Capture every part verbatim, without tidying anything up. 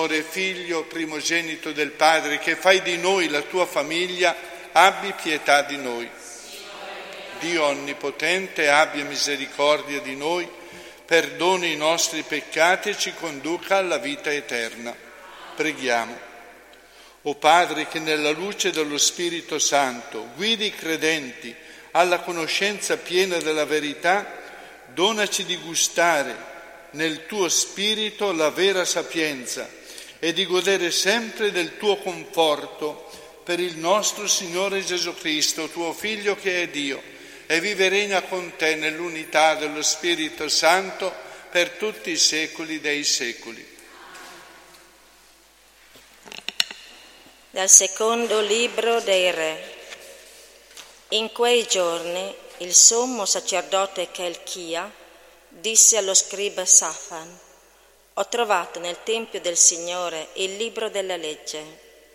Signore, Figlio primogenito del Padre, che fai di noi la tua famiglia, abbi pietà di noi. Dio Onnipotente, abbia misericordia di noi, perdoni i nostri peccati e ci conduca alla vita eterna. Preghiamo. O Padre, che nella luce dello Spirito Santo guidi i credenti alla conoscenza piena della verità, donaci di gustare nel tuo Spirito la vera sapienza e di godere sempre del tuo conforto per il nostro Signore Gesù Cristo, tuo Figlio che è Dio, e vive e regna con te nell'unità dello Spirito Santo per tutti i secoli dei secoli. Dal secondo libro dei Re. In quei giorni il sommo sacerdote Chelchia disse allo scriba Safan: ho trovato nel Tempio del Signore il libro della legge.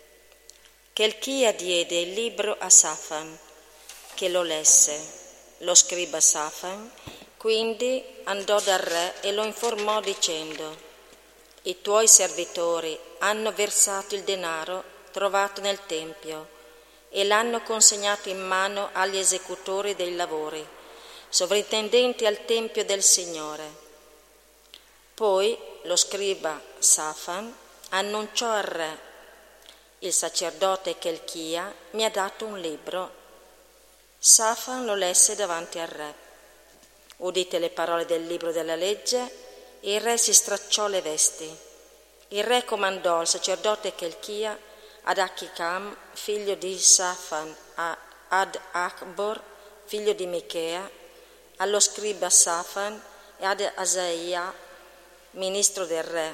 Chelchia diede il libro a Safan, che lo lesse. Lo scriba Safan quindi andò dal re e lo informò dicendo: i tuoi servitori hanno versato il denaro trovato nel Tempio e l'hanno consegnato in mano agli esecutori dei lavori, sovrintendenti al Tempio del Signore. Poi lo scriba Safan annunciò al re: il sacerdote Chelchia mi ha dato un libro. Safan lo lesse davanti al re. Udite le parole del libro della legge, il re si stracciò le vesti. Il re comandò al sacerdote Chelchia, ad Achicam, figlio di Safan, ad Acbor, figlio di Michea, allo scriba Safan e ad Asaia, ministro del re: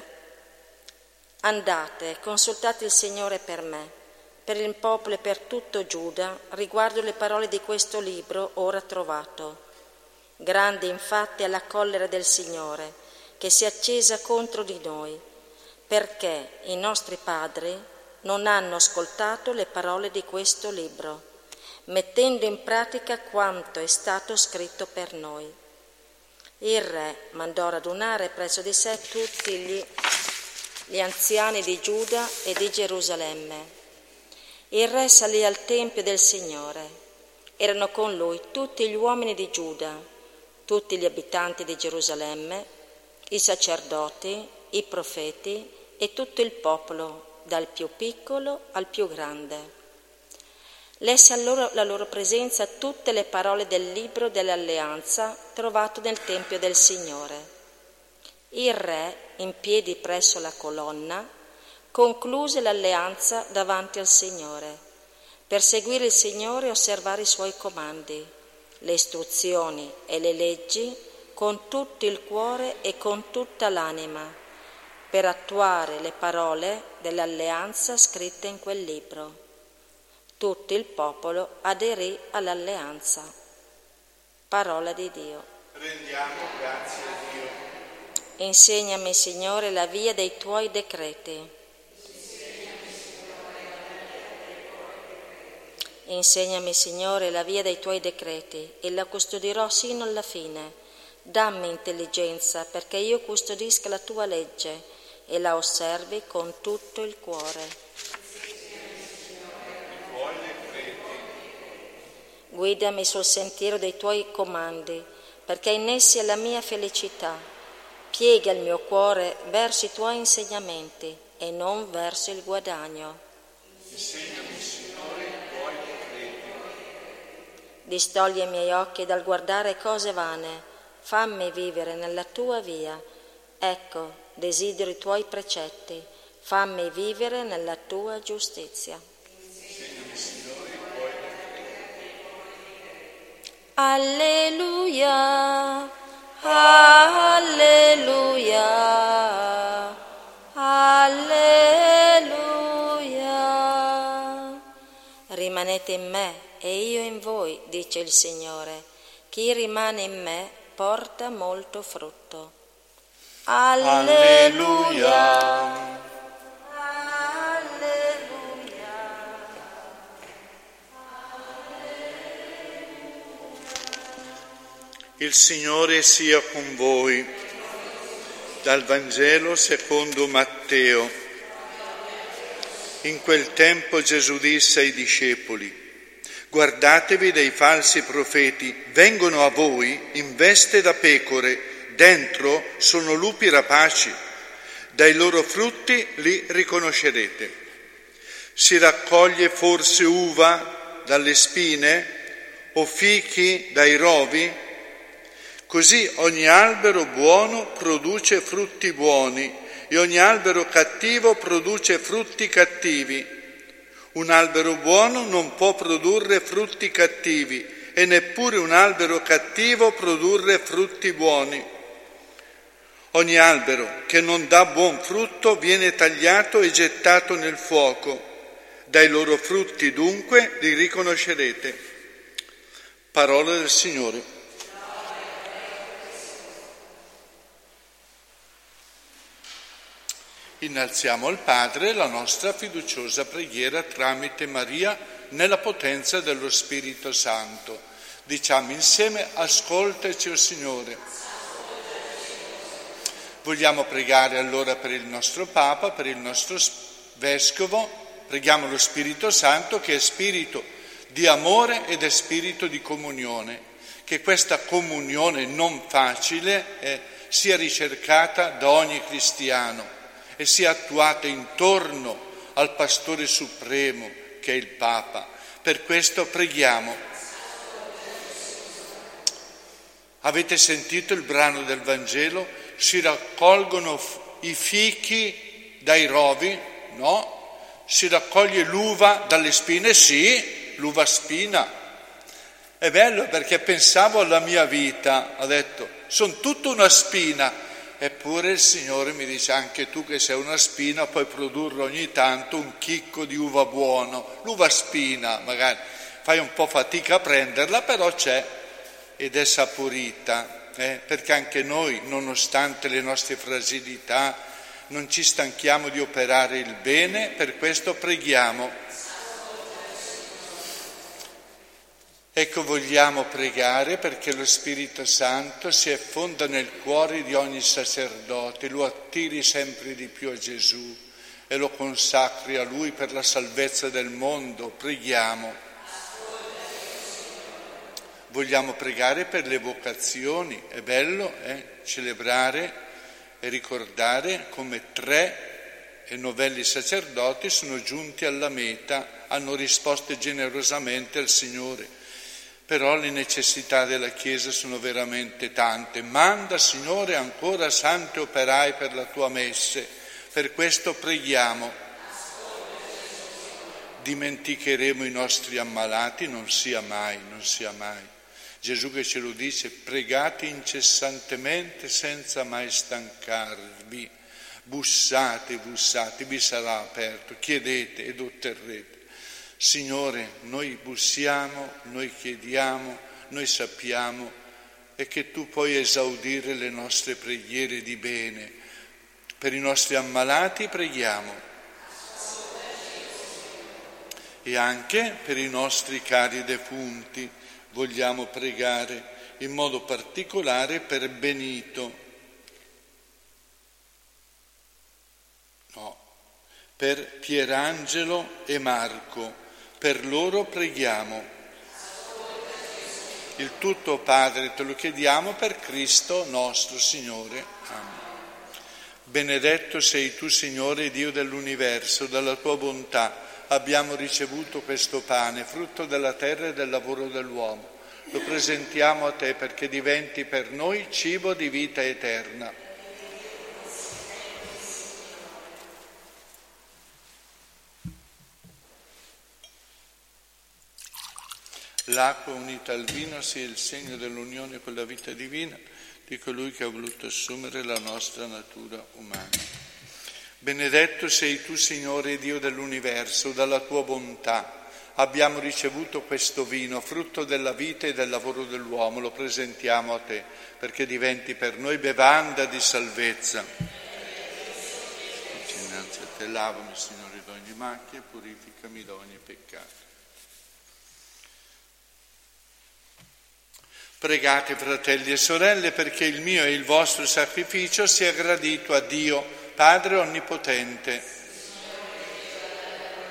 andate, consultate il Signore per me, per il popolo e per tutto Giuda, riguardo le parole di questo libro ora trovato. Grande infatti è la collera del Signore, che si è accesa contro di noi, perché i nostri padri non hanno ascoltato le parole di questo libro, mettendo in pratica quanto è stato scritto per noi. Il re mandò radunare presso di sé tutti gli, gli anziani di Giuda e di Gerusalemme. Il re salì al Tempio del Signore. Erano con lui tutti gli uomini di Giuda, tutti gli abitanti di Gerusalemme, i sacerdoti, i profeti e tutto il popolo, dal più piccolo al più grande. Lesse allora la loro presenza tutte le parole del libro dell'alleanza trovato nel Tempio del Signore. Il re, in piedi presso la colonna, concluse l'alleanza davanti al Signore, per seguire il Signore e osservare i suoi comandi, le istruzioni e le leggi con tutto il cuore e con tutta l'anima, per attuare le parole dell'alleanza scritte in quel libro. Tutto il popolo aderì all'alleanza. Parola di Dio. Rendiamo grazie a Dio. Insegnami, Signore, la via dei tuoi decreti. Insegnami, Signore, la via dei tuoi decreti e la custodirò sino alla fine. Dammi intelligenza perché io custodisca la tua legge e la osservi con tutto il cuore. Guidami sul sentiero dei tuoi comandi, perché in essi è la mia felicità. Piega il mio cuore verso i tuoi insegnamenti e non verso il guadagno. Insegnami, Signore, i tuoi decreti. Distogli i miei occhi dal guardare cose vane. Fammi vivere nella tua via. Ecco, desidero i tuoi precetti. Fammi vivere nella tua giustizia. Insegnami, Signore, i tuoi decreti. Alleluia, alleluia, alleluia. Rimanete in me e io in voi, dice il Signore. Chi rimane in me porta molto frutto. Alleluia. Il Signore sia con voi. Dal Vangelo secondo Matteo. In quel tempo Gesù disse ai discepoli: guardatevi dei falsi profeti, vengono a voi in veste da pecore, dentro sono lupi rapaci. Dai loro frutti li riconoscerete. Si raccoglie forse uva dalle spine o fichi dai rovi? Così ogni albero buono produce frutti buoni e ogni albero cattivo produce frutti cattivi. Un albero buono non può produrre frutti cattivi e neppure un albero cattivo produrre frutti buoni. Ogni albero che non dà buon frutto viene tagliato e gettato nel fuoco. Dai loro frutti dunque li riconoscerete. Parola del Signore. Innalziamo al Padre la nostra fiduciosa preghiera tramite Maria nella potenza dello Spirito Santo. Diciamo insieme: ascoltaci, o Signore. Vogliamo pregare allora per il nostro Papa, per il nostro Vescovo. Preghiamo lo Spirito Santo, che è spirito di amore ed è spirito di comunione, che questa comunione non facile eh, sia ricercata da ogni cristiano e sia attuata intorno al Pastore Supremo, che è il Papa. Per questo preghiamo. Avete sentito il brano del Vangelo? Si raccolgono i fichi dai rovi? No. Si raccoglie l'uva dalle spine? Sì, l'uva spina. È bello, perché pensavo alla mia vita, ho detto, sono tutta una spina. Eppure il Signore mi dice: anche tu che sei una spina puoi produrre ogni tanto un chicco di uva buono. L'uva spina magari fai un po' fatica a prenderla, però c'è ed è saporita, eh? Perché anche noi, nonostante le nostre fragilità, non ci stanchiamo di operare il bene. Per questo preghiamo. Ecco, vogliamo pregare perché lo Spirito Santo si effonda nel cuore di ogni sacerdote, lo attiri sempre di più a Gesù e lo consacri a Lui per la salvezza del mondo. Preghiamo. Vogliamo pregare per le vocazioni. È bello eh? celebrare e ricordare come tre e novelli sacerdoti sono giunti alla meta, hanno risposto generosamente al Signore. Però le necessità della Chiesa sono veramente tante. Manda, Signore, ancora santi operai per la tua messe. Per questo preghiamo. Dimenticheremo i nostri ammalati? Non sia mai, non sia mai. Gesù che ce lo dice: pregate incessantemente senza mai stancarvi. Bussate, bussate, vi sarà aperto. Chiedete ed otterrete. Signore, noi bussiamo, noi chiediamo, noi sappiamo e che Tu puoi esaudire le nostre preghiere di bene. Per i nostri ammalati preghiamo e anche per i nostri cari defunti vogliamo pregare, in modo particolare per Benito, no, per Pierangelo e Marco. Per loro preghiamo. Il tutto, Padre, te lo chiediamo per Cristo nostro Signore. Amen. Benedetto sei tu, Signore, Dio dell'universo, dalla tua bontà abbiamo ricevuto questo pane, frutto della terra e del lavoro dell'uomo. Lo presentiamo a te perché diventi per noi cibo di vita eterna. L'acqua unita al vino sia il segno dell'unione con la vita divina di colui che ha voluto assumere la nostra natura umana. Benedetto sei tu, Signore Dio dell'universo, dalla tua bontà abbiamo ricevuto questo vino, frutto della vita e del lavoro dell'uomo. Lo presentiamo a te perché diventi per noi bevanda di salvezza. Innanzi a te lavami, Signore, da ogni macchia e purificami da ogni peccato. Pregate, fratelli e sorelle, perché il mio e il vostro sacrificio sia gradito a Dio, Padre Onnipotente.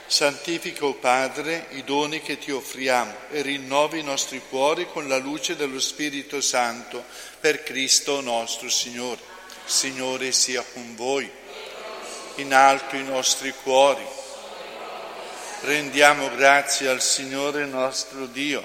Santifica, o Padre, i doni che ti offriamo e rinnovi i nostri cuori con la luce dello Spirito Santo, per Cristo nostro Signore. Signore sia con voi. In alto i nostri cuori. Rendiamo grazie al Signore nostro Dio.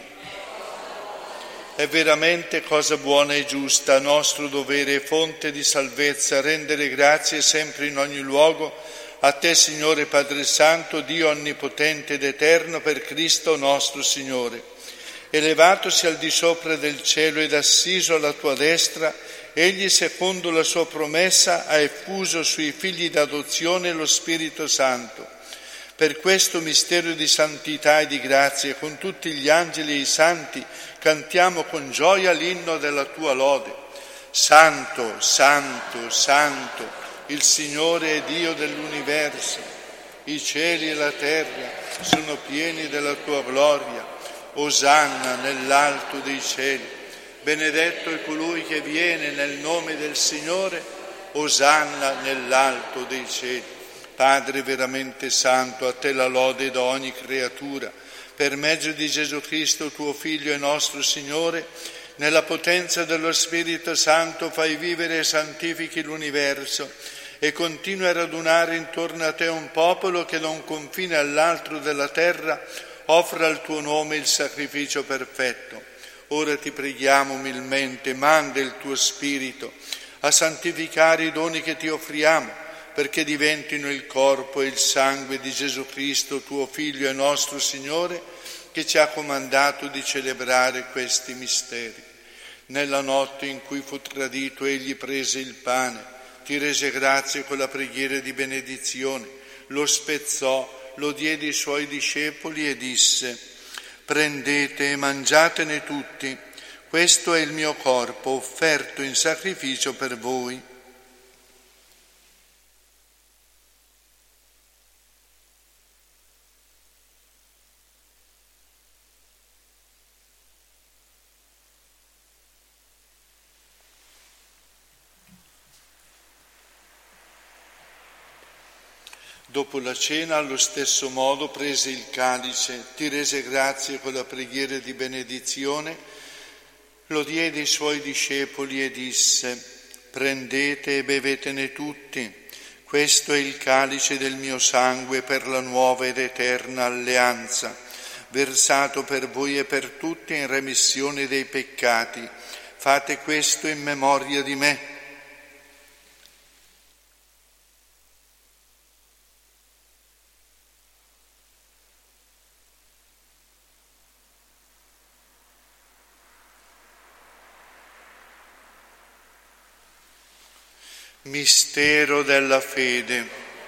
È veramente cosa buona e giusta, nostro dovere e fonte di salvezza, rendere grazie sempre in ogni luogo a te, Signore Padre Santo, Dio onnipotente ed eterno, per Cristo nostro Signore. Elevatosi al di sopra del cielo ed assiso alla tua destra, egli, secondo la sua promessa, ha effuso sui figli d'adozione lo Spirito Santo. Per questo mistero di santità e di grazia, con tutti gli angeli e i santi, cantiamo con gioia l'inno della tua lode. Santo, santo, santo, il Signore è Dio dell'universo. I cieli e la terra sono pieni della tua gloria. Osanna nell'alto dei cieli. Benedetto è colui che viene nel nome del Signore. Osanna nell'alto dei cieli. Padre veramente santo, a te la lode da ogni creatura, per mezzo di Gesù Cristo, tuo Figlio e nostro Signore, nella potenza dello Spirito Santo fai vivere e santifichi l'universo e continui a radunare intorno a te un popolo che da un confine all'altro della terra offra al tuo nome il sacrificio perfetto. Ora ti preghiamo umilmente, manda il tuo Spirito a santificare i doni che ti offriamo, perché diventino il corpo e il sangue di Gesù Cristo, tuo Figlio e nostro Signore, che ci ha comandato di celebrare questi misteri. Nella notte in cui fu tradito, egli prese il pane, ti rese grazie con la preghiera di benedizione, lo spezzò, lo diede ai suoi discepoli e disse: prendete e mangiatene tutti, questo è il mio corpo offerto in sacrificio per voi. Dopo la cena, allo stesso modo, prese il calice, ti rese grazie con la preghiera di benedizione, lo diede ai suoi discepoli e disse: prendete e bevetene tutti, questo è il calice del mio sangue per la nuova ed eterna alleanza, versato per voi e per tutti in remissione dei peccati. Fate questo in memoria di me. Mistero della fede.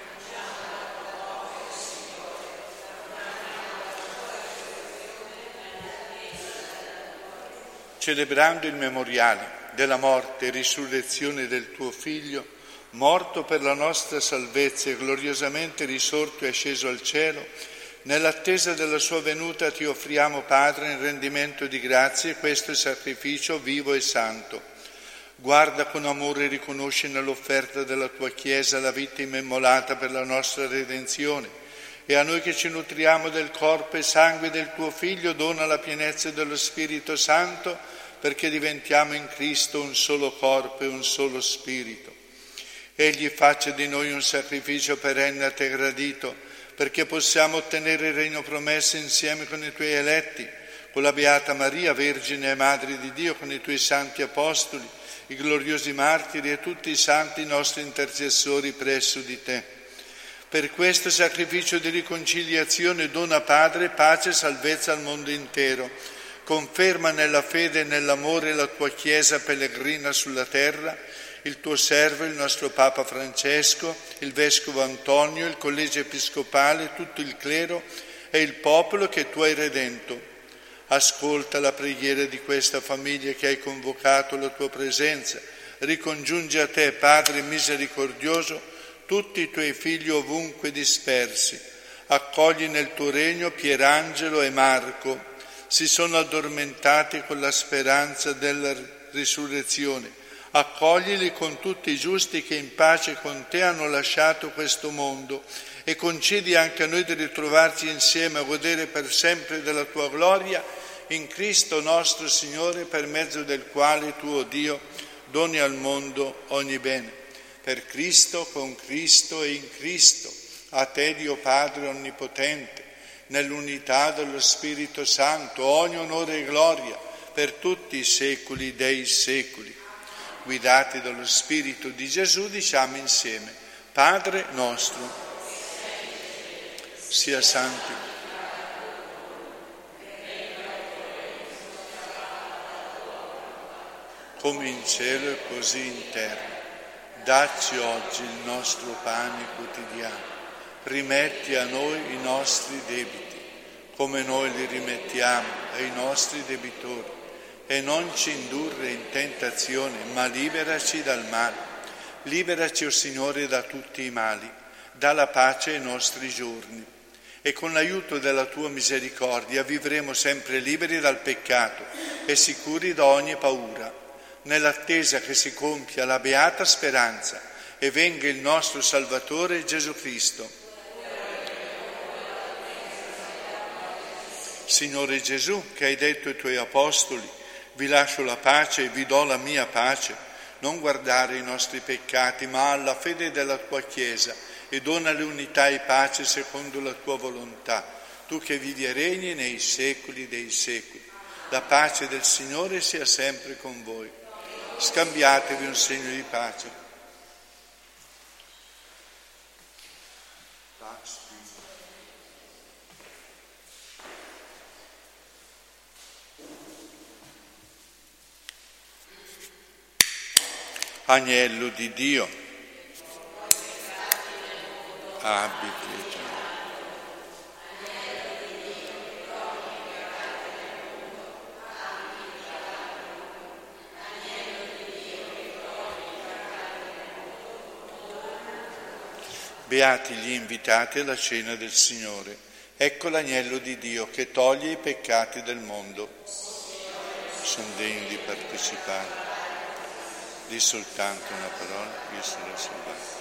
Celebrando il memoriale della morte e risurrezione del tuo Figlio, morto per la nostra salvezza e gloriosamente risorto e asceso al cielo, nell'attesa della sua venuta ti offriamo, Padre, in rendimento di grazie questo sacrificio vivo e santo. Guarda con amore e riconosci nell'offerta della tua Chiesa la vita immolata per la nostra redenzione, e a noi che ci nutriamo del corpo e sangue del tuo Figlio dona la pienezza dello Spirito Santo, perché diventiamo in Cristo un solo corpo e un solo Spirito. Egli faccia di noi un sacrificio perenne a te gradito, perché possiamo ottenere il regno promesso insieme con i tuoi eletti, con la Beata Maria, Vergine e Madre di Dio, con i tuoi santi Apostoli, i gloriosi martiri e tutti i santi nostri intercessori presso di te. Per questo sacrificio di riconciliazione dona, Padre, pace e salvezza al mondo intero. Conferma nella fede e nell'amore la tua Chiesa pellegrina sulla terra, il tuo servo, il nostro Papa Francesco, il Vescovo Antonio, il Collegio Episcopale, tutto il clero e il popolo che tu hai redento. Ascolta la preghiera di questa famiglia che hai convocato alla tua presenza. Ricongiungi a te, Padre misericordioso, tutti i tuoi figli ovunque dispersi. Accogli nel tuo regno Pierangelo e Marco. Si sono addormentati con la speranza della risurrezione. Accoglili con tutti i giusti che in pace con te hanno lasciato questo mondo e concedi anche a noi di ritrovarci insieme a godere per sempre della tua gloria in Cristo nostro Signore, per mezzo del quale tu, o Dio, doni al mondo ogni bene. Per Cristo, con Cristo e in Cristo, a te Dio Padre Onnipotente, nell'unità dello Spirito Santo, ogni onore e gloria per tutti i secoli dei secoli. Guidati dallo Spirito di Gesù, diciamo insieme: Padre nostro, sia santificato. Come in cielo e così in terra. Dacci oggi il nostro pane quotidiano. Rimetti a noi i nostri debiti, come noi li rimettiamo ai nostri debitori, e non ci indurre in tentazione, ma liberaci dal male. Liberaci, o Signore, da tutti i mali, dà la pace ai nostri giorni, e con l'aiuto della tua misericordia vivremo sempre liberi dal peccato e sicuri da ogni paura, nell'attesa che si compia la beata speranza e venga il nostro Salvatore Gesù Cristo. Signore Gesù, che hai detto ai tuoi apostoli: vi lascio la pace e vi do la mia pace, non guardare i nostri peccati, ma alla fede della tua Chiesa, e donale unità e pace secondo la tua volontà, tu che vivi e regni nei secoli dei secoli. La pace del Signore sia sempre con voi. Scambiatevi un segno di pace. Agnello di Dio, abbi pietà. Beati gli invitati alla cena del Signore. Ecco l'agnello di Dio che toglie i peccati del mondo. Sono degni di partecipare. Di soltanto una parola, io sarò salvato.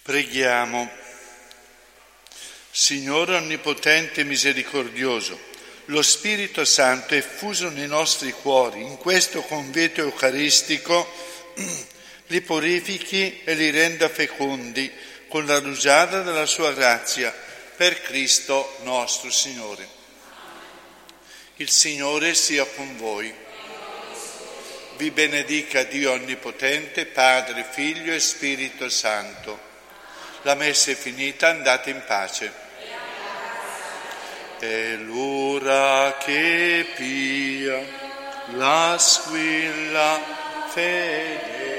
Preghiamo. Signore onnipotente e misericordioso, lo Spirito Santo è fuso nei nostri cuori in questo convito eucaristico, li purifichi e li renda fecondi con la rugiada della sua grazia, per Cristo nostro Signore. Il Signore sia con voi. Vi benedica Dio Onnipotente, Padre, Figlio e Spirito Santo. La messa è finita, andate in pace. È l'ora che pia la squilla fede.